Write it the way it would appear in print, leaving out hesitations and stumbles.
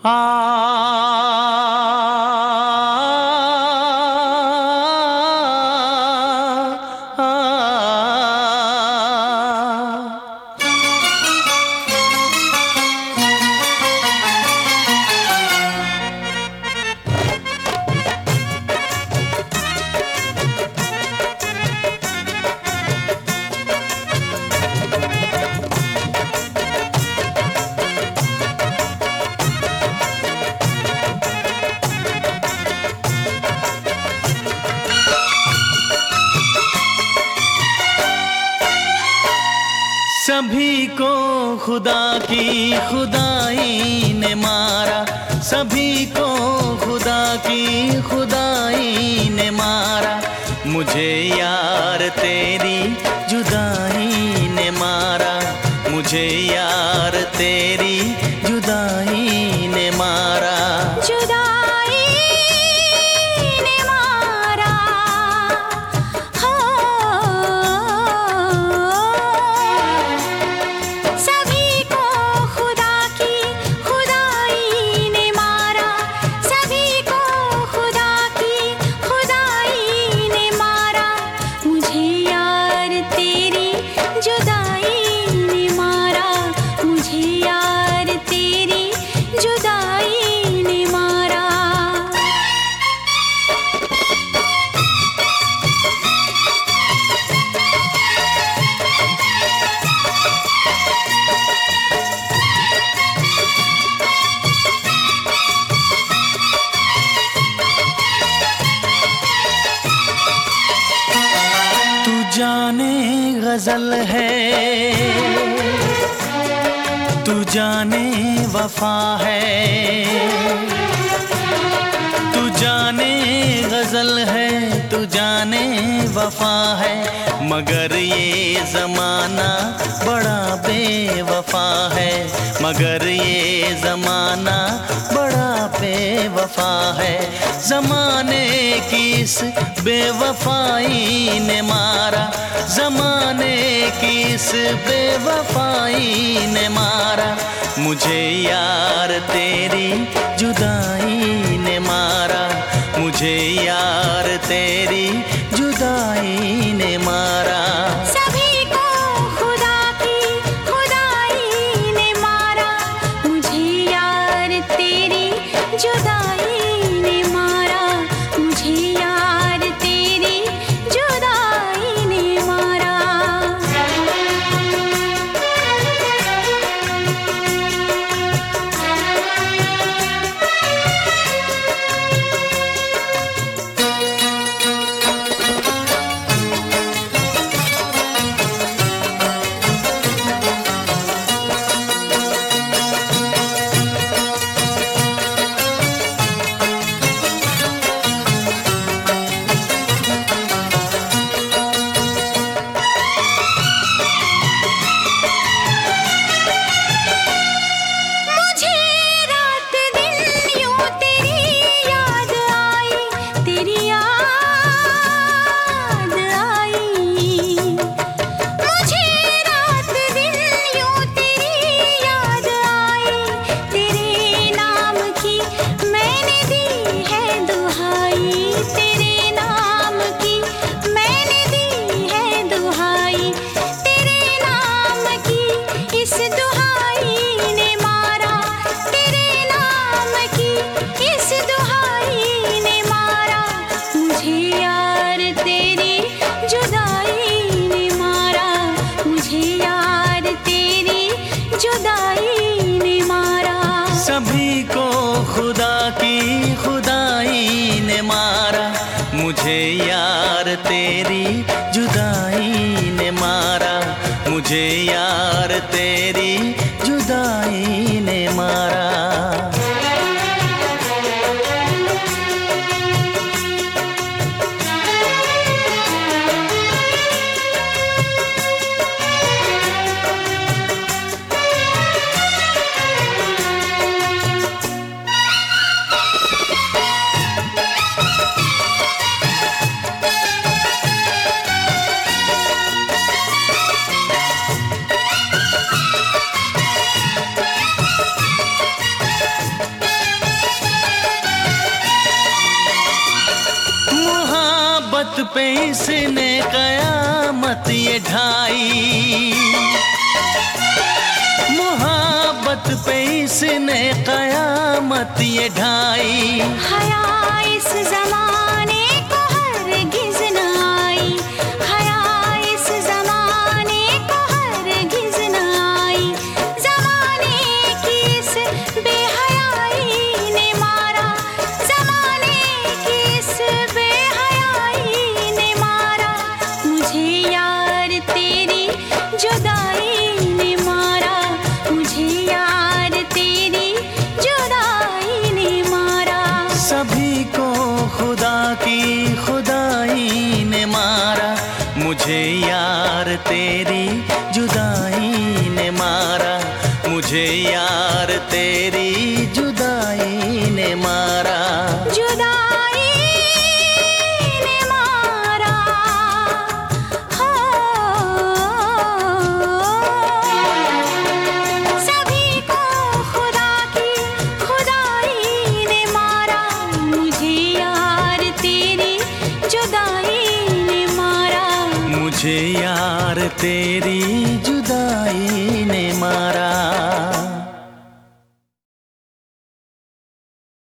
सभी को खुदा की खुदाई ने मारा, सभी को खुदा की खुदाई ने मारा। मुझे यार तेरी जुदाई ने मारा, मुझे यार तेरी जुदाई ने मारा। जुदाई ने मारा, हो सभी को खुदा की खुदाई ने मारा, सभी को खुदा की खुदाई ने मारा। मुझे यार तेरी जुदाई ने मारा, मुझे यार तेरी जुदाई ने मारा। तू जाने गजल है, तू जाने वफा है, तू जाने गजल है, तू जाने वफा है। मगर ये जमाना बड़ा बेवफा है, मगर ये जमाना बड़ा बेवफा है। जमाने की इस बेवफाई ने मारा, जमाने की इस बेवफाई ने मारा। मुझे यार तेरी जुदाई ने मारा, मुझे यार तेरी जुदाई ने मारा। सभी को खुदा की खुदाई ने मारा, मुझे यार तेरी जुदाई ने मारा, मुझे यार तेरी जुदाई ने मारा। सभी को खुदा की खुदाई ने मारा, मुझे यार तेरी जुदाई ने मारा, मुझे यार तेरी जुदाई ने मारा। मोहब्बत पे इसने कयामत ये ढाई, मोहब्बत पे इसने कयामत ये ढाई। हया इस ज़माने को हरगिज़ न आई, हया इस ज़माने को हरगिज़ न आई। ज़माने की इस बेहयाई ने मारा, ज़माने की इस बेहयाई ने मारा। मुझे यार तेरी जुदाई ने मारा, मुझे यार तेरी जुदाई ने मारा। सभी को खुदा की खुदाई ने मारा, मुझे यार तेरी जुदाई ने मारा, मुझे यार तेरी जुदाई ने मारा। जुदाई ने मारा, हो सभी को खुदा की खुदाई ने मारा। मुझे यार तेरी जुदाई ने मारा, मुझे यार तेरी जुदाई ने मारा।